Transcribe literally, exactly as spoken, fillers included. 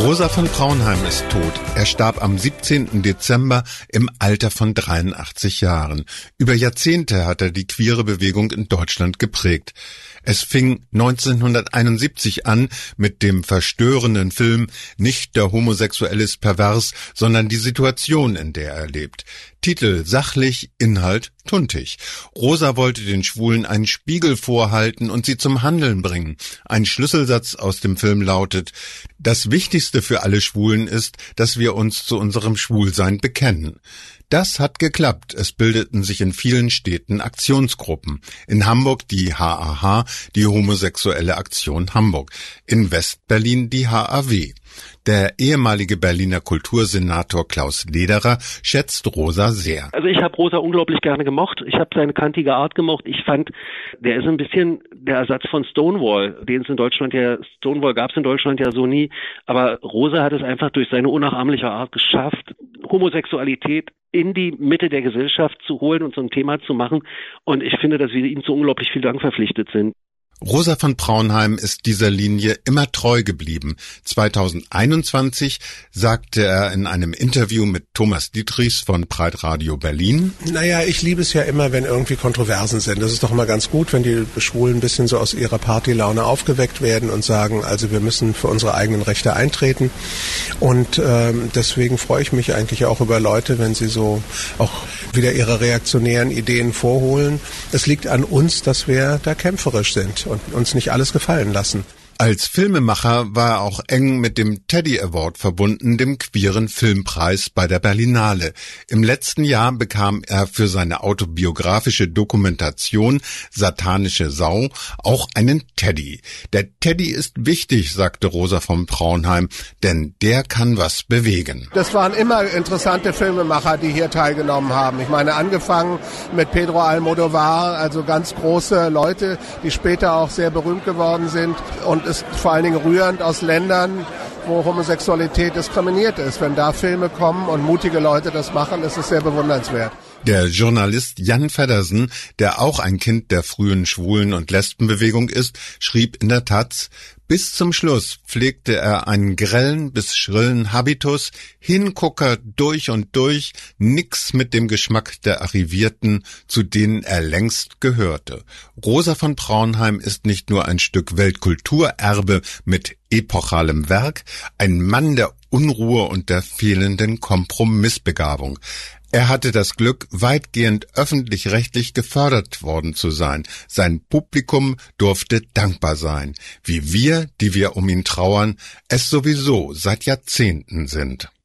Rosa von Braunheim ist tot. Er starb am siebzehnten Dezember im Alter von dreiundachtzig Jahren. Über Jahrzehnte hat er die queere Bewegung in Deutschland geprägt. Es fing neunzehnhunderteinundsiebzig an mit dem verstörenden Film Nicht der Homosexuelle ist pervers, sondern die Situation, in der er lebt. Titel sachlich, Inhalt tuntig. Rosa wollte den Schwulen einen Spiegel vorhalten und sie zum Handeln bringen. Ein Schlüsselsatz aus dem Film lautet: Das Wichtigste für alle Schwulen ist, dass wir uns zu unserem Schwulsein bekennen. Das hat geklappt. Es bildeten sich in vielen Städten Aktionsgruppen. In Hamburg die H A H, die Homosexuelle Aktion Hamburg. In Westberlin die H A W. Der ehemalige Berliner Kultursenator Klaus Lederer schätzt Rosa sehr. Also ich habe Rosa unglaublich gerne gemocht. Ich habe seine kantige Art gemocht. Ich fand, der ist ein bisschen der Ersatz von Stonewall, den es in Deutschland ja, Stonewall gab es in Deutschland ja so nie. Aber Rosa hat es einfach durch seine unnachahmliche Art geschafft, Homosexualität in die Mitte der Gesellschaft zu holen und so ein Thema zu machen. Und ich finde, dass wir ihm zu unglaublich viel Dank verpflichtet sind. Rosa von Braunheim ist dieser Linie immer treu geblieben. zweitausendeinundzwanzig sagte er in einem Interview mit Thomas Dietrichs von Pride Radio Berlin: Naja, ich liebe es ja immer, wenn irgendwie Kontroversen sind. Das ist doch immer ganz gut, wenn die Schwulen ein bisschen so aus ihrer Partylaune aufgeweckt werden und sagen, also wir müssen für unsere eigenen Rechte eintreten. Und ähm, deswegen freue ich mich eigentlich auch über Leute, wenn sie so auch wieder ihre reaktionären Ideen vorholen. Es liegt an uns, dass wir da kämpferisch sind und uns nicht alles gefallen lassen. Als Filmemacher war er auch eng mit dem Teddy Award verbunden, dem queeren Filmpreis bei der Berlinale. Im letzten Jahr bekam er für seine autobiografische Dokumentation Satanische Sau auch einen Teddy. Der Teddy ist wichtig, sagte Rosa von Braunheim, denn der kann was bewegen. Das waren immer interessante Filmemacher, die hier teilgenommen haben. Ich meine, angefangen mit Pedro Almodovar, also ganz große Leute, die später auch sehr berühmt geworden sind, und ist vor allen Dingen rührend aus Ländern, wo Homosexualität diskriminiert ist. Wenn da Filme kommen und mutige Leute das machen, ist es sehr bewundernswert. Der Journalist Jan Feddersen, der auch ein Kind der frühen Schwulen- und Lesbenbewegung ist, schrieb in der Taz: Bis zum Schluss pflegte er einen grellen bis schrillen Habitus, Hingucker durch und durch, nix mit dem Geschmack der Arrivierten, zu denen er längst gehörte. Rosa von Braunheim ist nicht nur ein Stück Weltkulturerbe mit epochalem Werk, ein Mann der Unruhe und der fehlenden Kompromissbegabung. Er hatte das Glück, weitgehend öffentlich-rechtlich gefördert worden zu sein. Sein Publikum durfte dankbar sein, wie wir, die wir um ihn trauern, es sowieso seit Jahrzehnten sind.